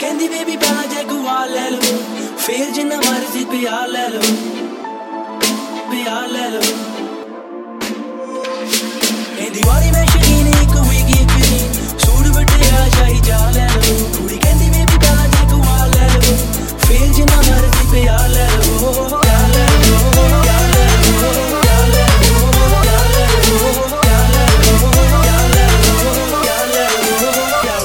ਕਹਿੰਦੀ ਬੇਬੀ ਪਹਿਲਾਂ ਜੈਗੂਆਰ ਲੈ ਲਓ, ਫੇਰ ਜਿੰਨਾ ਮਰਜ਼ੀ ਪਿਆਰ ਲੈ ਲਓ, ਪਿਆਰ ਲੈ ਲਓ। ਕਹਿੰਦੀ ਵਾਲੀ ਮੈਂ ਸ਼ਕੀਨ ਇੱਕ ਹੋਏਗੀ ਇੱਕ ਦਿਨ, ਸੂਟ ਵੱਟਿਆ ਸ਼ਾਹੀ ਜਾ ਲੈ ਲਓ। ਕੁੜੀ ਕਹਿੰਦੀ ਬੇਬੀ ਪਹਿਲਾਂ ਜੈਗੂਆਰ ਲੈ ਲਓ, ਫੇਰ ਜਿੰਨਾ ਮਰਜ਼ੀ ਪਿਆਰ ਲੈ ਲਓ, ਪਿਆਰ ਲੈ ਲਓ, ਪਿਆਰ ਲੈ ਲਓ, ਪਿਆਰ ਲੈ ਲਓ, ਪਿਆਰ ਲੈ ਲਓ, ਪਿਆਰ ਲੈ ਲਓ, ਪਿਆਰ ਲੈ ਲਓ, ਪਿਆਰ ਲੈ ਲਓ, ਪਿਆਰ।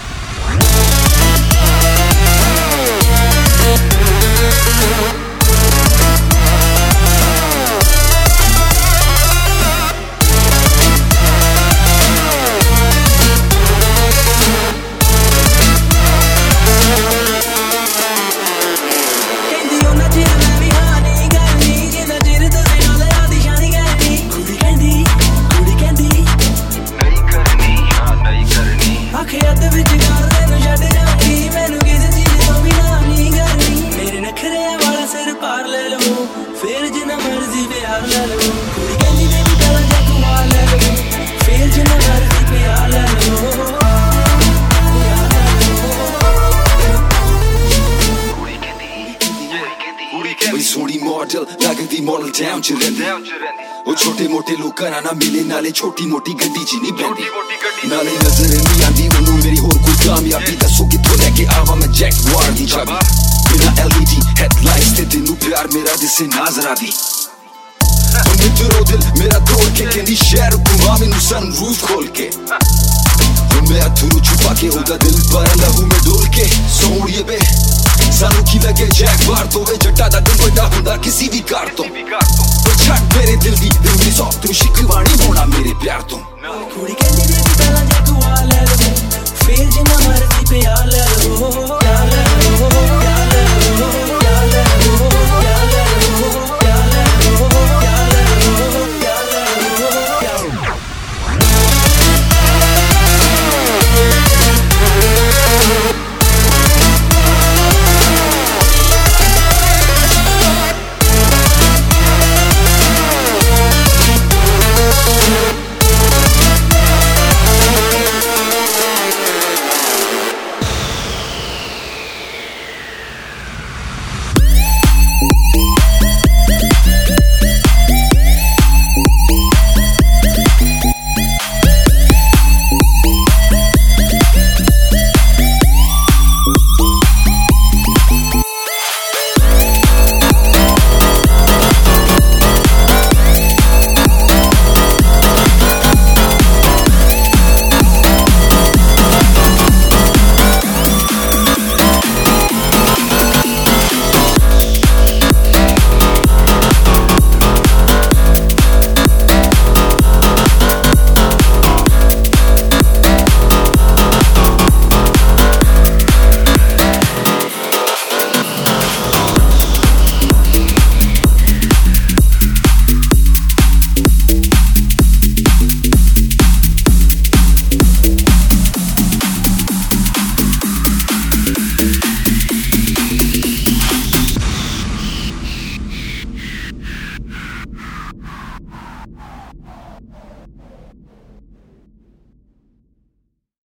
ਸੋਹਣੀ ਮਾਡਲ ਲੱਗਦੀ ਮਾਡਲ ਟਾਊਨ ਚ ਰਹਿੰਦੀ, ਉਹ ਛੋਟੇ ਮੋਟੇ ਲੋਕਾਂ ਨਾਲ ਨਾ ਮਿਲੇ, ਨਾਲੇ ਛੋਟੀ ਮੋਟੀ ਗੱਡੀ ਚ ਨਹੀਂ ਬਹਿੰਦੀ, ਨਾਲੇ ਨਜ਼ਰ ਨਹੀਂ ਆਂਦੀ ਉਹਨੂੰ ਮੇਰੀ ਹੋਰ ਕੋਈ ਕਾਮਯਾਬੀ। ਦੱਸੋ ਕਿੱਥੋਂ ਲੈ ਕੇ ਆਵਾਂ ਮੈਂ ਜੈਗੁਆਰ ਦੀ ਚਾਬੀ, ਬਿਨਾਂ LED ਹੈਡਲਾਈਟਸ ਤੇ ਤੈਨੂੰ ਪਿਆਰ ਮੇਰਾ ਦਿਸੇ ਨਾਜ਼ਰਾ ਦੀ। ਮਿੱਤਰੋ ਦਿਲ ਮੇਰਾ ਤੋੜ ਕੇ ਕਹਿੰਦੀ ਸ਼ਹਿਰ ਘੁਮਾ ਮੈਨੂੰ ਸਨਰੂਫ ਖੋਲ ਕੇ, ਮੈਂ ਅਥਰੂ ਛੁਪਾ ਕੇ ਉਹਦਾ ਦਿਲ ਭਰ ਲਹੂ ਮੈਂ ਡੋਲ ਕੇ। ਸੋਹਣੀਏ ਬੇ ਸਾਨੂੰ ਕੀ ਲੱਗੇ ਜੈਗੁਆਰ ਤੋਂ, ਵੇ ਜੱਟਾ ਦਾ ਦਿਲ ਵੱਡਾ ਹੁੰਦਾ ਕਿਸੇ ਵੀ ਕਾਰ ਤੋਂ, ਛੱਡ ਮੇਰੇ ਦਿਲ ਦੀ ਮੇਰੀ ਸੌ ਤੂੰ ਸ਼ਿਕਵਾ ਨਹੀਂ ਹੋਣਾ ਮੇਰੇ ਪਿਆਰ ਤੋਂ। ਕੁੜੀ ਕਹਿੰਦੀ ਬੇਬੀ ਪਹਿਲਾਂ ਜੈਗੁਆਰ